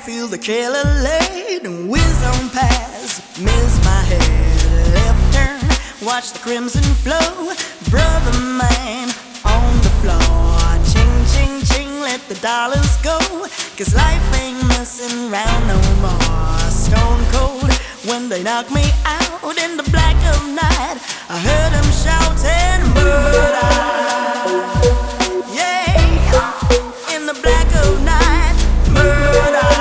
feel the killer laid and whiz on past. Miss my head, left turn, watch the crimson flow. Brother man on the floor, ching, ching, ching, let the dollars go. 'Cause life ain't messing round no more. Stone cold when they knock me out in the black of night. I heard them shouting murder. Yeah, in the black of night, murder.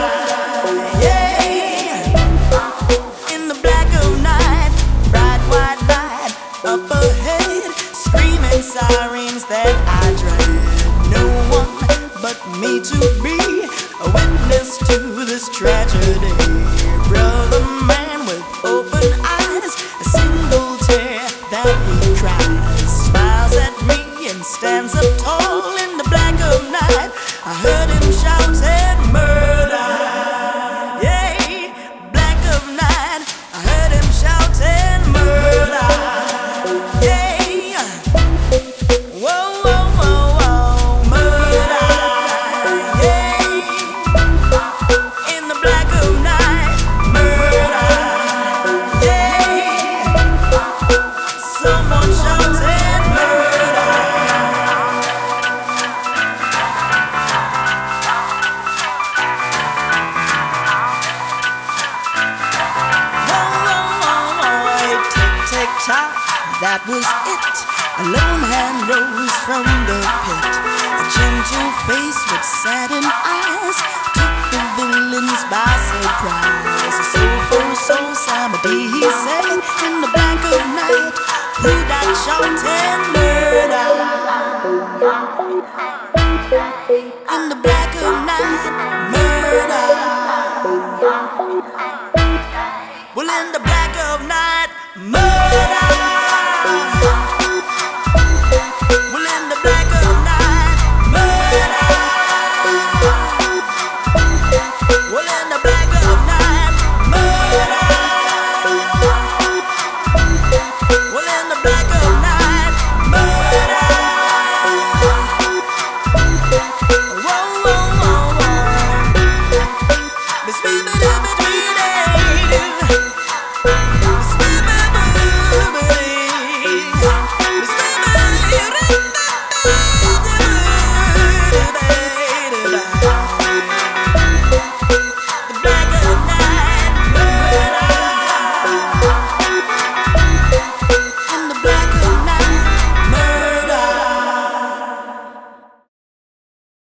Yeah, in the black of night, bright white light up ahead, screaming sirens that I dread. No one but me to be a witness to this tragedy. Brother man with open eyes, a single tear that he cries, smiles at me and stands up tall in the black of night. I heard him shouting murder. Yeah, black of night, I heard him shouting murder. Yeah, whoa, whoa, whoa, whoa, murder. Yeah, in the black of night, murder. Yeah, someone shouting murder. Tick-tock, that was it. A lone hand rose from the pit. A gentle face with saddened eyes took the villains by surprise. A soul for soul, Samedi, he said, in the black of night, who that shouting murder? In the black of night, murder. Well, in the black of night.